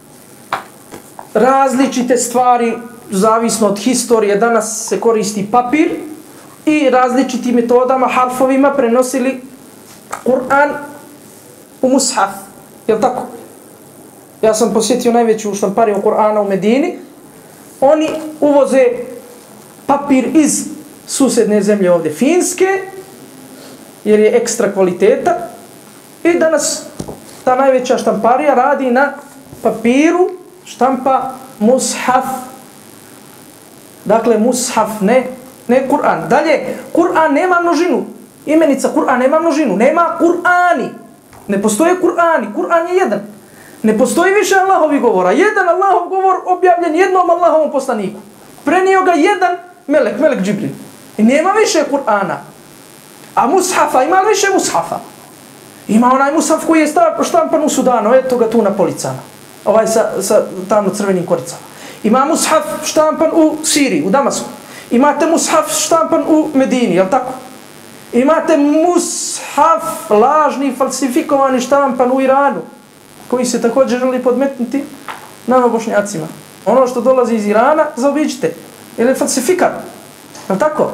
različite stvari, zavisno od historije. Danas se koristi papir i različitim metodama, harfovima prenosili Kur'an u mushaf. Jel tako? Ja sam posjetio najveću štampariju Kur'ana u Medini. Oni uvoze papir iz susedne zemlje ovdje, Finske, jer je ekstra kvaliteta. I danas ta najveća štamparija radi na papiru, štampa mushaf. Dakle, mushaf, ne, ne Kur'an. Dalje, Kur'an nema množinu. Imenica Kur'an nema množinu. Nema Kur'ani. Ne postoje Kur'ani. Kur'an je jedan. Ne postoji više Allahovi govora. Jedan Allahov govor objavljen jednom Allahovom poslaniku. Prenio ga jedan melek, melek Džibril. I nema više Kur'ana. A mushafa, ima li više mushafa? Ima onaj mushaf koji je štampan u Sudanu, eto ga tu na policama. Ovaj sa, sa tamno crvenim koricama. Ima mushaf štampan u Siriji, u Damasku. Imate mushaf štampan u Medini, jel tako? Imate mushaf lažni, falsifikovani štampan u Iranu, koji se također želi podmetnuti nama Bošnjacima. Ono što dolazi iz Irana, zaobiđite. Jer je falsifikat. Jel tako?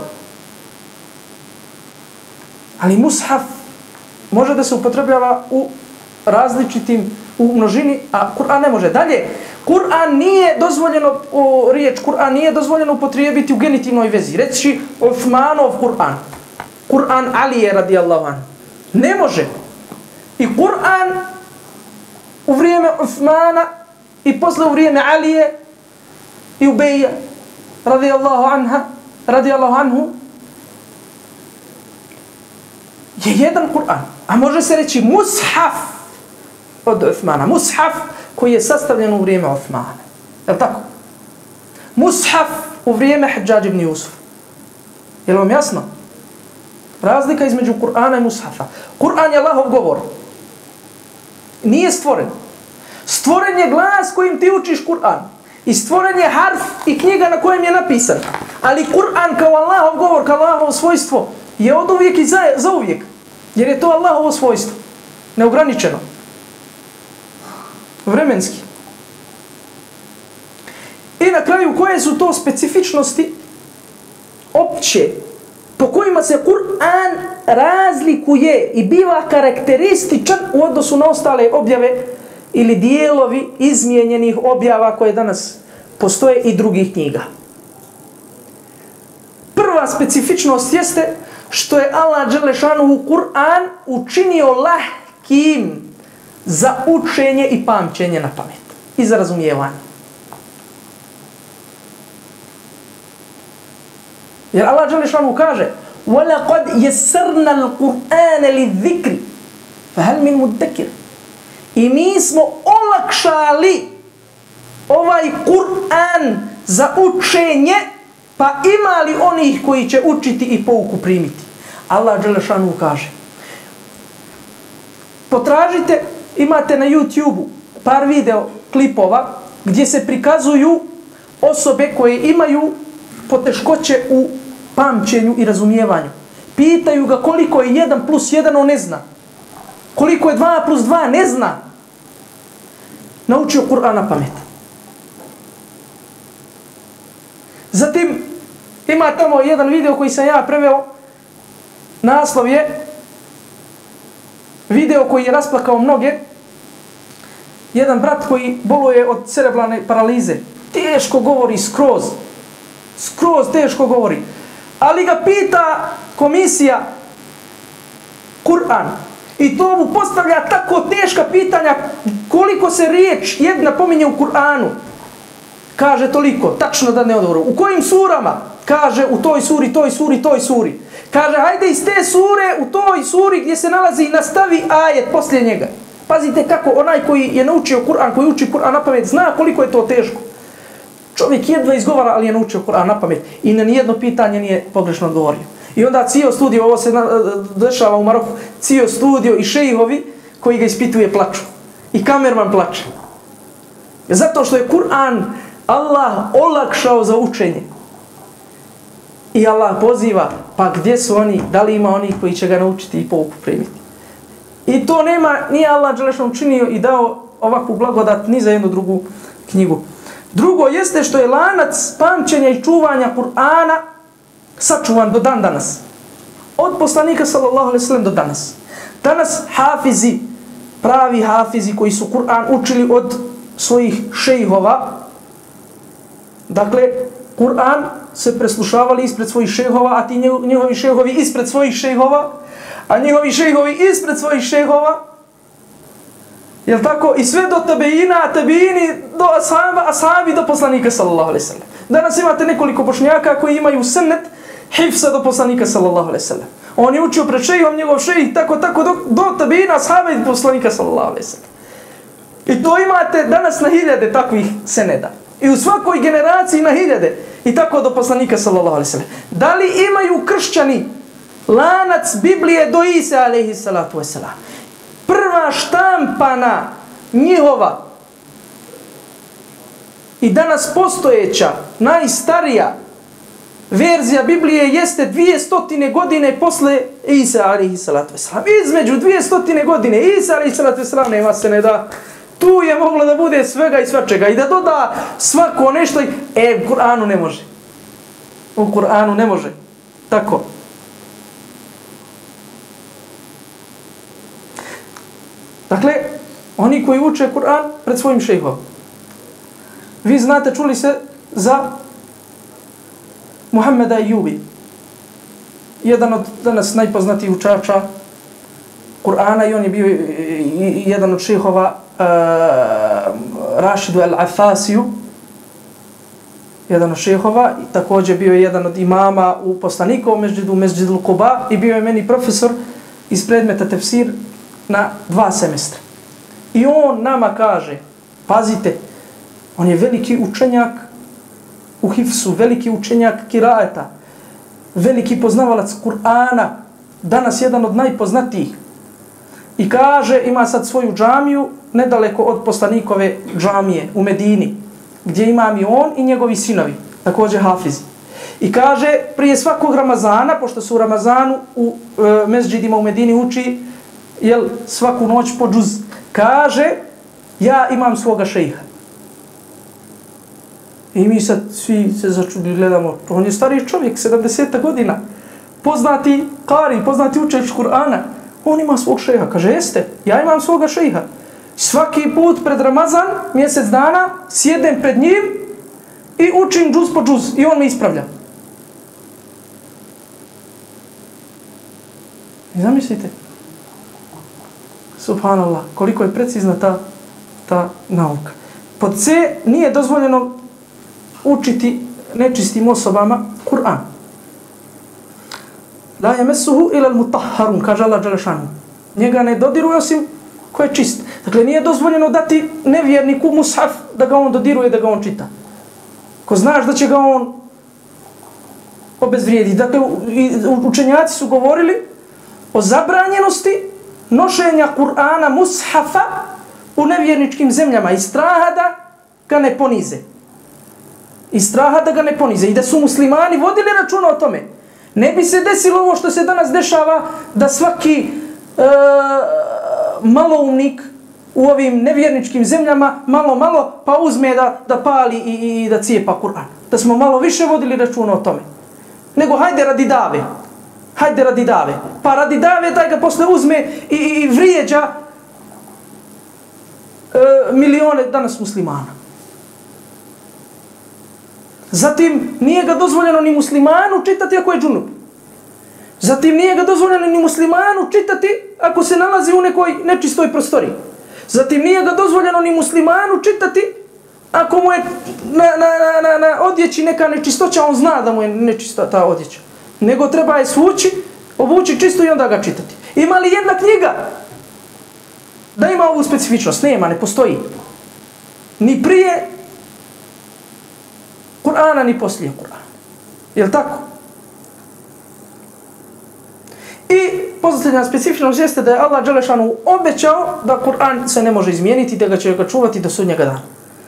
Ali mushaf može da se upotrebljava u različitim, u množini, a Kur'an ne može. Dalje, Kur'an nije dozvoljeno, o, riječ Kur'an nije dozvoljeno upotrijebiti u genitivnoj vezi. Reći Uthmanov Kur'an. Kur'an Alije radijallahu anhu. Ne može. I Kur'an u vrijeme Uthmana i posle u vrijeme Alije i Ubeja radijallahu anha, radijallahu anhu je jedan Kur'an. A može se reći mushaf od Uthmana. Mushaf koji je sastavljen u vrijeme Uthmana. Je li tako? Mushaf u vrijeme Hadžadž ibn Jusuf. Je li vam jasno? Razlika između Kur'ana i mushafa. Kur'an je Allahov govor. Nije stvoren. Stvoren je glas kojim ti učiš Kur'an. I stvoren je harf i knjiga na kojem je napisan. Ali Kur'an kao Allahov govor, kao Allahovo svojstvo je od uvijek i za, za uvijek. Jer je to Allahovo svojstvo. Neograničeno. Vremenski. I na kraju, koje su to specifičnosti opće po kojima se Kur'an razlikuje i biva karakterističan u odnosu na ostale objave ili dijelovi izmijenjenih objava koje danas postoje i drugih knjiga. Prva specifičnost jeste što je Allah dželešanuhu Kur'an učinio lahkim za učenje i pamćenje na pamet i za razumijevanje. Jer Allah dželešanuhu kaže وَلَقَدْ يَسَّرْنَا الْقُرْآنَ لِلذِّكْرِ فَهَلْ مِنْ مُدَّكِرِ. I mi smo olakšali ovaj Kur'an za učenje, pa imali onih koji će učiti i pouku primiti. Allah dželešanuhu kaže. Potražite, imate na YouTubeu par video klipova gdje se prikazuju osobe koje imaju poteškoće u pamćenju i razumijevanju. Pitaju ga koliko je jedan plus jedan, on ne zna. Koliko je dva plus dva, ne zna. Naučio Kur'an na pamet. Zatim, ima tamo jedan video koji sam ja preveo. Naslov je video koji je rasplakao mnoge. Jedan brat koji boluje od cerebralne paralize. Teško govori skroz. Skroz teško govori. Ali ga pita komisija Kur'an. I to mu postavlja tako teška pitanja koliko se riječ jedna pominje u Kur'anu. Kaže toliko, tačno da ne odgovoru. U kojim surama? Kaže u toj suri, toj suri, toj suri. Kaže hajde iz te sure u toj suri gdje se nalazi nastavi ajet poslije njega. Pazite kako onaj koji je naučio Kur'an, koji uči Kur'an na pamet, zna koliko je to teško. Čovjek jedva izgovara, ali je naučio Kur'an na pamet i na nijedno pitanje nije pogrešno odgovorio. I onda cijel studio, ovo se dešava u Maroku, cijel studio i šejhovi koji ga ispituje plaču. I kamerman plače. Zato što je Kur'an Allah olakšao za učenje. I Allah poziva, pa gdje su oni, da li ima oni koji će ga naučiti i pouku primiti. I to nema, nije Allah dželešno učinio i dao ovakvu blagodat ni za jednu drugu knjigu. Drugo jeste što je lanac pamćenja i čuvanja Kur'ana sačuvan do dan danas. Od poslanika sallallahu alejhi ve sellem do danas. Danas hafizi, pravi hafizi koji su Kur'an učili od svojih šejhova, dakle, Kur'an se preslušavali ispred svojih šejhova, a ti njihovi šejhovi ispred svojih šejhova, a njihovi šejhovi ispred svojih šejhova, jel tako? I sve do tabeina, tabeini, do ashaba, ashabi do poslanika sallallahu alejhi ve sellem. Danas imate nekoliko bošnjaka koji imaju sunnet hifsa do poslanika sallallahu alejhi ve sellem. On je učio pred šejhom, njegov šejh, tako, tako, do, do tabeina, ashaba i do poslanika sallallahu alejhi ve sellem. I to imate danas na hiljade takvih seneda. I u svakoj generaciji na hiljade. I tako do poslanika sallallahu alejhi ve sellem. Da li imaju kršćani lanac Biblije do Ise alejhi salatu vesselam? Prva štampana njihova i danas postojeća, najstarija verzija Biblije jeste dvije godine posle Isa alejhi salatu vesselam. Između dvije godine Isa alejhi salatu vesselam nema se ne da. Tu je moglo da bude svega i svačega i da doda svako nešto. E, u Kur'anu ne može. U Kur'anu ne može. Tako. Dakle, oni koji uče Kur'an pred svojim šejhom. Vi znate, čuli se za Muhammeda Ejubi. Jedan od danas najpoznatijih učača Kur'ana i on je bio jedan od šejhova uh, Rašidu al-Afasiju, jedan od šejhova, i također bio je jedan od imama u poslanikovom međidu, Međidul Kuba, i bio je meni profesor iz predmeta tefsir na dva semestra. I on nama kaže, pazite, on je veliki učenjak u hifsu, veliki učenjak kiraeta, veliki poznavalac Kur'ana, danas jedan od najpoznatijih. I kaže, ima sad svoju džamiju nedaleko od poslanikove džamije u Medini, gdje imam i on i njegovi sinovi, također hafizi. I kaže, prije svakog Ramazana, pošto su u Ramazanu u e, mezđidima u Medini uči, jel, svaku noć po džuz, kaže, ja imam svoga šejha. I mi sad svi se začudili, gledamo, on je stariji čovjek, sedamdeset godina, poznati kari, poznati učenč Kur'ana, on ima svog šejha. Kaže, jeste, ja imam svoga šejha. Svaki put pred Ramazan, mjesec dana, sjedem pred njim i učim džuz po džuz i on me ispravlja. I zamislite, subhanallah, koliko je precizna ta, ta nauka. Pod C, nije dozvoljeno učiti nečistim osobama Kur'an. La yamassuhu ila al-mutahharun, kaže Allah dželle šanuhu. Njega ne dodiruje osim ko je čist. Dakle, nije dozvoljeno dati nevjerniku mushaf da ga on dodiruje, da ga on čita. Ko znaš da će ga on obezvrijediti. Dakle, učenjaci su govorili o zabranjenosti nošenja Kur'ana mushafa u nevjerničkim zemljama i straha da ga ne ponize. I straha da ga ne ponize. I da su muslimani vodili računa o tome. Ne bi se desilo ovo što se danas dešava, da svaki e, maloumnik u ovim nevjerničkim zemljama malo, malo pa uzme da, da pali i, i da cijepa Kur'an. Da smo malo više vodili računa o tome. Nego hajde radi dave. Hajde radi dave. Pa radi dave taj ga posle uzme i, i, i vrijeđa e, milione danas muslimana. Zatim nije ga dozvoljeno ni muslimanu čitati ako je džunup. Zatim nije ga dozvoljeno ni muslimanu čitati ako se nalazi u nekoj nečistoj prostoriji. Zatim nije ga dozvoljeno ni muslimanu čitati ako mu je na, na, na, na, na odjeći neka nečistoća, on zna da mu je nečista ta odjeća. Nego treba je svući, obući čisto i onda ga čitati. Ima li jedna knjiga da ima ovu specifičnost? Nema, ne postoji. Ni prije Kur'ana, ni poslije Kur'ana. Je li tako? I posljednja specifičnost jeste da je Allah dželle šanuhu obećao da Kur'an se ne može izmijeniti, da ga će ga čuvati do sudnjega dana.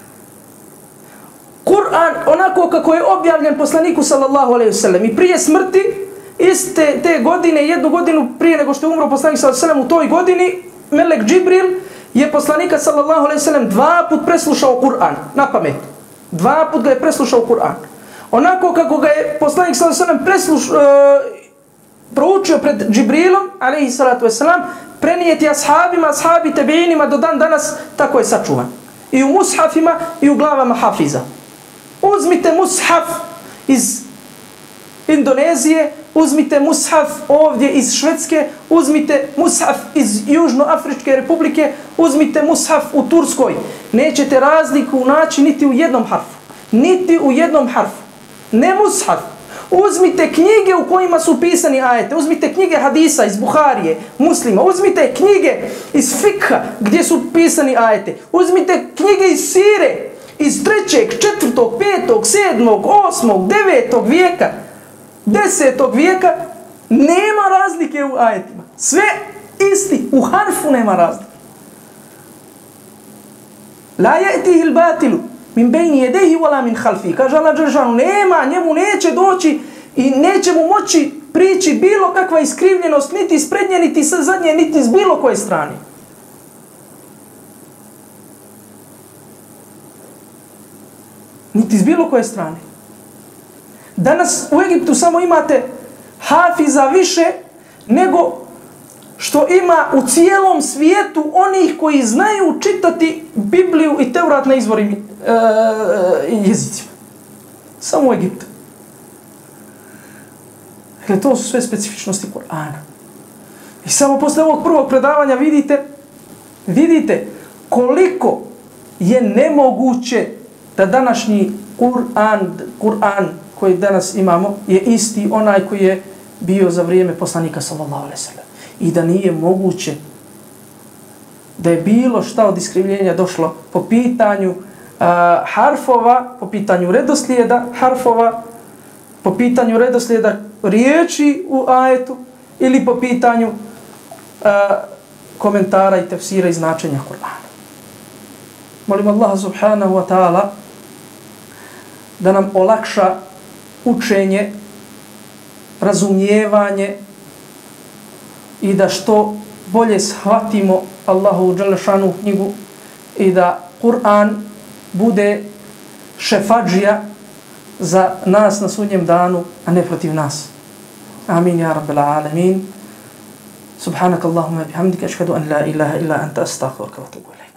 Kur'an, onako kako je objavljen poslaniku sallallahu alejhi ve sellem i prije smrti, iste te godine, jednu godinu prije nego što je umro poslanik sallallahu alejhi ve sellem, u toj godini melek Džibril je poslanika sallallahu alejhi ve sellem dva put preslušao Kur'an na pamet. Dva put ga je preslušao Kur'an. Onako kako ga je poslanik sallallahu alejhi ve sellem preslušao, uh, proučio pred Džibrilom, alejhi salatu vesselam, prenijeti ashabima, ashabi tebeinima do dan danas, tako je sačuvan. I u mushafima i u glavama hafiza. Uzmite mushaf iz Indonezije, uzmite mushaf ovdje iz Švedske, uzmite mushaf iz Južnoafričke republike, uzmite mushaf u Turskoj. Nećete razliku naći niti u jednom harfu. Niti u jednom harfu. Ne mushaf. Uzmite knjige u kojima su pisani ajete. Uzmite knjige hadisa iz Buharije, Muslima. Uzmite knjige iz fikha gdje su pisani ajete. Uzmite knjige iz sire, iz trećeg, četvrtog, petog, sedmog, osmog, devetog vijeka, desetog vijeka. Nema razlike u ajetima. Sve isti. U harfu nema razlike. La ya'tihi al-batilu min bejni jedehi wala min halfi. Kaže Allah dželle šanuhu, nema, njemu neće doći i neće mu moći prići bilo kakva iskrivljenost, niti iz prednje, niti sa zadnje, niti iz bilo koje strane. Niti iz bilo koje strane. Danas u Egiptu samo imate hafiza više nego što ima u cijelom svijetu onih koji znaju čitati Bibliju i Tevrat na izvornim e, jezicima. Samo u Egiptu. Dakle, to su sve specifičnosti Kur'ana. I samo posle ovog prvog predavanja vidite, vidite koliko je nemoguće da današnji Kur'an, Kur'an koji danas imamo je isti onaj koji je bio za vrijeme poslanika sallallahu alejhi ve sellem. i da nije moguće da je bilo šta od iskrivljenja došlo po pitanju uh, harfova, po pitanju redoslijeda harfova, po pitanju redoslijeda riječi u ajetu ili po pitanju uh, komentara i tefsira i značenja Kur'ana. Molim Allaha subhanahu wa ta'ala da nam olakša učenje, razumijevanje i da što bolje shvatimo Allahu dželle šanu knjigu i da Kur'an bude šefadžija za nas na sudnjem danu, a ne protiv nas. Amin ya rabbal alamin. Subhanak Allahumma bihamdika ashhadu an la ilaha illa anta astaghfiruka wa atubu ilayk.